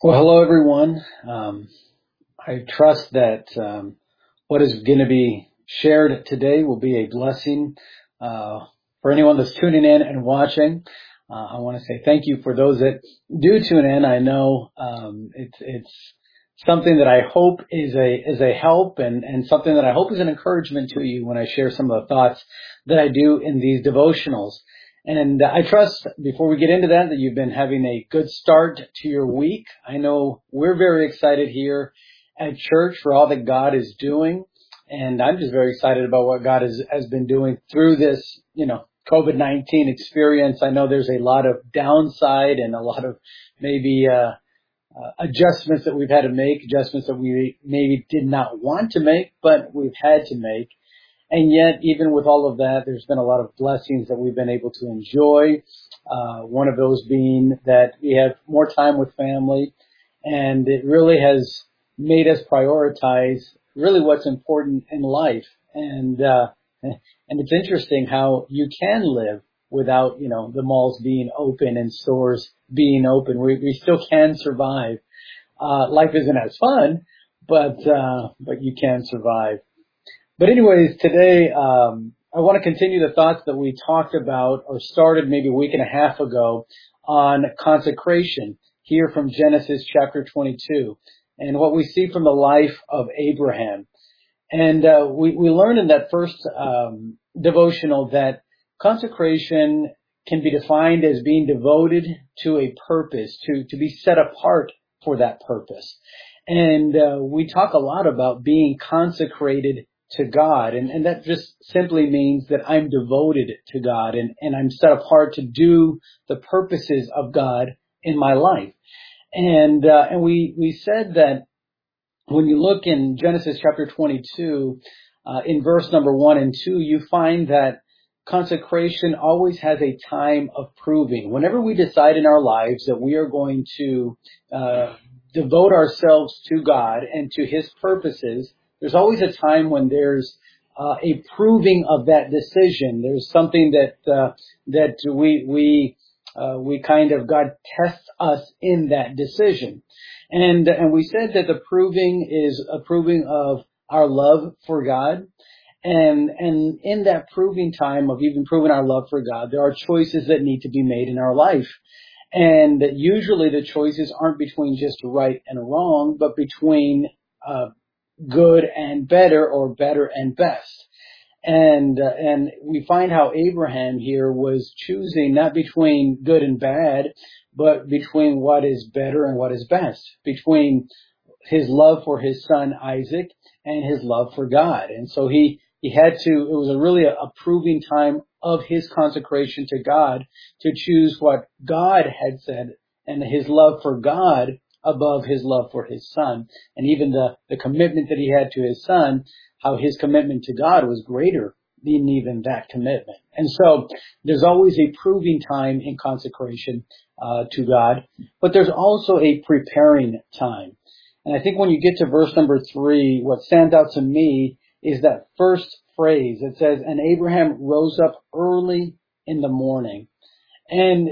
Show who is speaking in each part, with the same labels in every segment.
Speaker 1: Well, hello everyone. I trust that what is going to be shared today will be a blessing for anyone that's tuning in and watching. I want to say thank you for those that do tune in. I know it's something that I hope is a help and something that I hope is an encouragement to you when I share some of the thoughts that I do in these devotionals. And I trust, before we get into that you've been having a good start to your week. I know we're very excited here at church for all that God is doing. And I'm just very excited about what God has been doing through this, COVID-19 experience. I know there's a lot of downside and a lot of maybe adjustments that we've had to make, adjustments that we maybe did not want to make, but we've had to make. And yet, even with all of that, there's been a lot of blessings that we've been able to enjoy. One of those being that we have more time with family, and it really has made us prioritize really what's important in life. And it's interesting how you can live without, the malls being open and stores being open. We still can survive. Life isn't as fun, but you can survive. But anyways, today, I want to continue the thoughts that we talked about or started maybe a week and a half ago on consecration here from Genesis chapter 22 and what we see from the life of Abraham. And we learned in that first devotional that consecration can be defined as being devoted to a purpose, to be set apart for that purpose. And we talk a lot about being consecrated to God. And that just simply means that I'm devoted to God and I'm set apart to do the purposes of God in my life. And we said that when you look in Genesis chapter 22, in verse number 1 and 2, you find that consecration always has a time of proving. Whenever we decide in our lives that we are going to devote ourselves to God and to His purposes, there's always a time when there's a proving of that decision. There's something that we kind of, God tests us in that decision. And we said that the proving is a proving of our love for God. And in that proving time of even proving our love for God, there are choices that need to be made in our life. And usually the choices aren't between just right and wrong, but between good and better, or better and best. And we find how Abraham here was choosing not between good and bad, but between what is better and what is best, between his love for his son Isaac and his love for God. And so he had to, it was really a proving time of his consecration to God to choose what God had said and his love for God above his love for his son. And even the commitment that he had to his son, how his commitment to God was greater than even that commitment. And so there's always a proving time in consecration to God, but there's also a preparing time. And I think when you get to verse number 3, what stands out to me is that first phrase. It says, "And Abraham rose up early in the morning." And,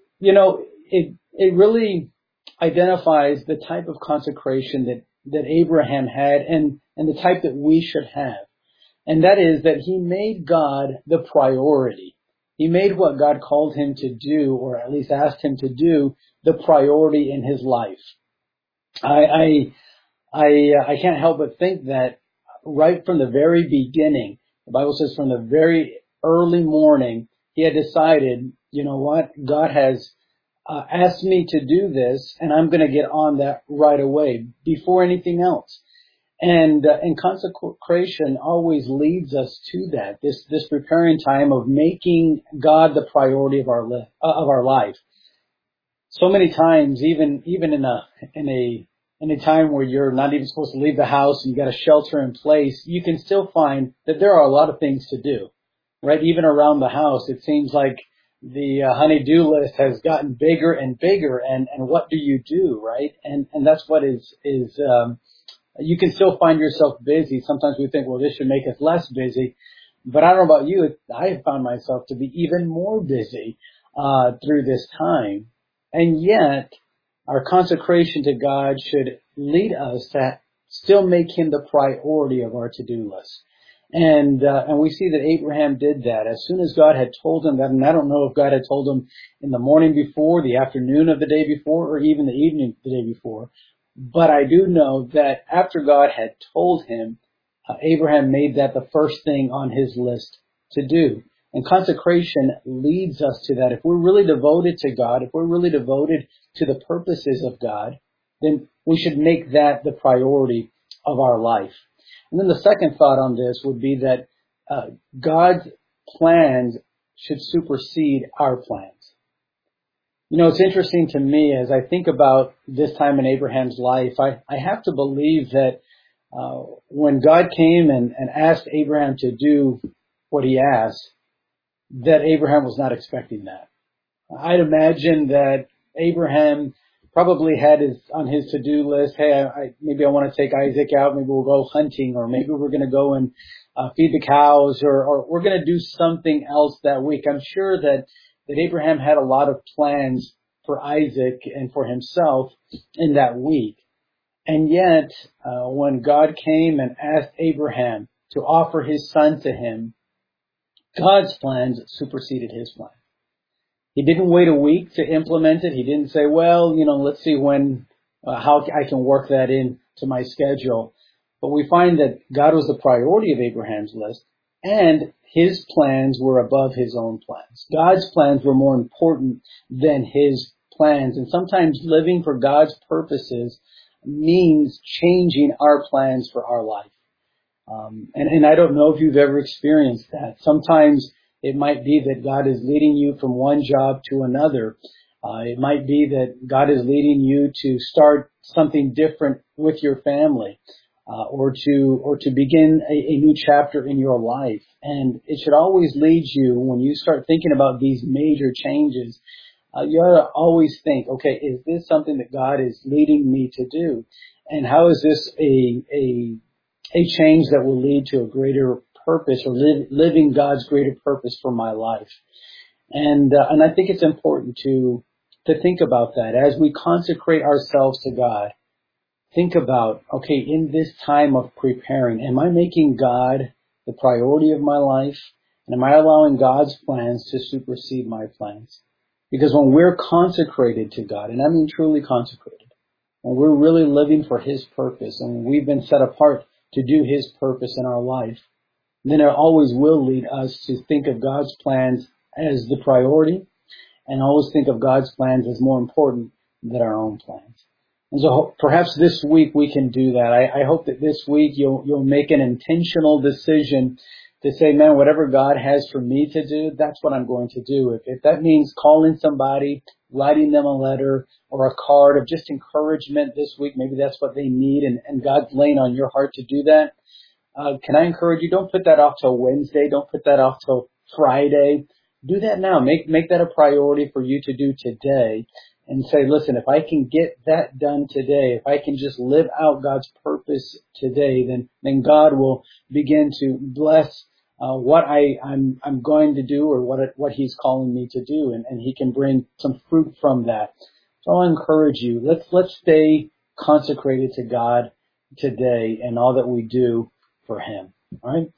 Speaker 1: it really identifies the type of consecration that Abraham had and the type that we should have. And that is that he made God the priority. He made what God called him to do, or at least asked him to do, the priority in his life. I can't help but think that right from the very beginning, the Bible says from the very early morning, he had decided, you know what, God has asked me to do this, and I'm going to get on that right away before anything else. And consecration always leads us to that, this preparing time of making God the priority of our life. So many times, even in a time where you're not even supposed to leave the house and you got a shelter in place, you can still find that there are a lot of things to do, right? Even around the house, it seems like the honey-do list has gotten bigger and bigger, and what do you do, right? And that's what is you can still find yourself busy. Sometimes we think, well, this should make us less busy, but I don't know about you, I have found myself to be even more busy through this time. And yet, Our consecration to God should lead us to still make him the priority of our to-do list. And we see that Abraham did that. As soon as God had told him that, and I don't know if God had told him in the morning before, the afternoon of the day before, or even the evening of the day before, but I do know that after God had told him, Abraham made that the first thing on his list to do. And consecration leads us to that. If we're really devoted to God, if we're really devoted to the purposes of God, then we should make that the priority of our life. And then the second thought on this would be that God's plans should supersede our plans. You know, it's interesting to me as I think about this time in Abraham's life, I have to believe that when God came and asked Abraham to do what he asked, that Abraham was not expecting that. I'd imagine that Abraham probably had on his to-do list, hey, maybe I want to take Isaac out, maybe we'll go hunting, or maybe we're going to go and feed the cows, or we're going to do something else that week. I'm sure that Abraham had a lot of plans for Isaac and for himself in that week. And yet, when God came and asked Abraham to offer his son to him, God's plans superseded his plan. He didn't wait a week to implement it. He didn't say, well, let's see how I can work that into my schedule. But we find that God was the priority of Abraham's list, and his plans were above his own plans. God's plans were more important than his plans. And sometimes living for God's purposes means changing our plans for our life. And I don't know if you've ever experienced that. Sometimes it might be that God is leading you from one job to another. It might be that God is leading you to start something different with your family, or to begin a new chapter in your life. And it should always lead you, when you start thinking about these major changes, you ought to always think, okay, is this something that God is leading me to do? And how is this a change that will lead to a greater purpose, or living God's greater purpose for my life? And I think it's important to think about that as we consecrate ourselves to God. Think about, okay, in this time of preparing, am I making God the priority of my life? And am I allowing God's plans to supersede my plans? Because when we're consecrated to God, and I mean truly consecrated, when we're really living for his purpose, and we've been set apart to do his purpose in our life, then it always will lead us to think of God's plans as the priority, and always think of God's plans as more important than our own plans. And so perhaps this week we can do that. I hope that this week you'll make an intentional decision to say, man, whatever God has for me to do, that's what I'm going to do. If that means calling somebody, writing them a letter or a card of just encouragement this week, maybe that's what they need, and God's laying on your heart to do that. Can I encourage you? Don't put that off till Wednesday. Don't put that off till Friday. Do that now. Make that a priority for you to do today, and say, listen, if I can get that done today, if I can just live out God's purpose today, then God will begin to bless what I'm going to do, or what he's calling me to do, and he can bring some fruit from that. So I'll encourage you, let's stay consecrated to God today and all that we do for him. All right.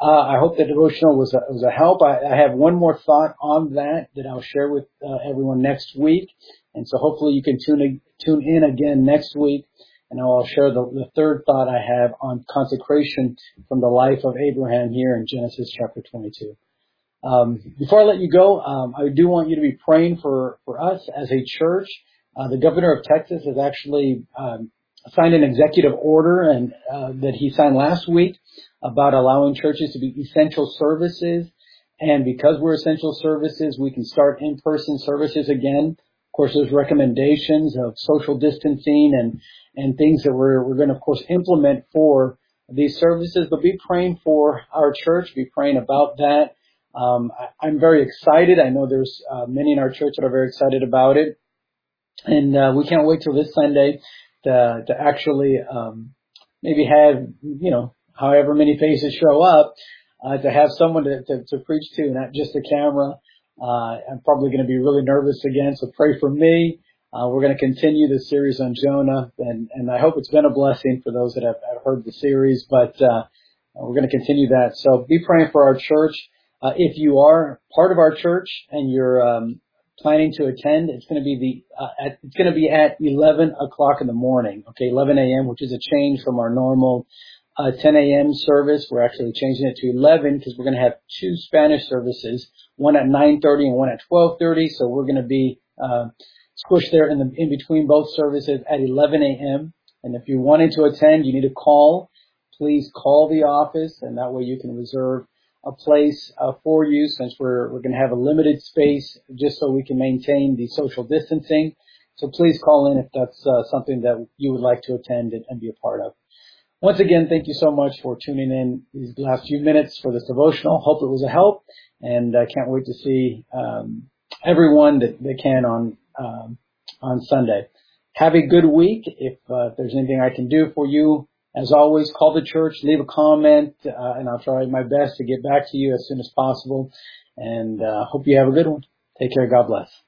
Speaker 1: I hope the devotional was a help. I have one more thought on that I'll share with everyone next week. And so hopefully you can tune in again next week, and I'll share the third thought I have on consecration from the life of Abraham here in Genesis chapter 22. Before I let you go, I do want you to be praying for us as a church. The governor of Texas has actually signed an executive order, and that he signed last week, about allowing churches to be essential services. And because we're essential services, we can start in-person services again. Of course, there's recommendations of social distancing and things that we're going to, of course, implement for these services. But be praying for our church. Be praying about that. I'm very excited. I know there's many in our church that are very excited about it. And we can't wait till this Sunday to actually maybe have, however many faces show up, to have someone to preach to, not just a camera. I'm probably going to be really nervous again, so pray for me. We're going to continue the series on Jonah, and I hope it's been a blessing for those that have heard the series, but we're going to continue that. So be praying for our church. If you are part of our church and you're planning to attend, it's going to be at 11 o'clock in the morning, okay, 11 a.m., which is a change from our normal 10 a.m. service. We're actually changing it to 11 because we're going to have two Spanish services, one at 9:30 and one at 12:30. So we're going to be squished there in between both services at 11 a.m. And if you're wanting to attend, you need to call. Please call the office, and that way you can reserve a place for you, since we're going to have a limited space just so we can maintain the social distancing. So please call in if that's something that you would like to attend and be a part of. Once again, thank you so much for tuning in these last few minutes for this devotional. Hope it was a help, and I can't wait to see everyone that can on Sunday. Have a good week. If there's anything I can do for you, as always, call the church, leave a comment, and I'll try my best to get back to you as soon as possible. And hope you have a good one. Take care. God bless.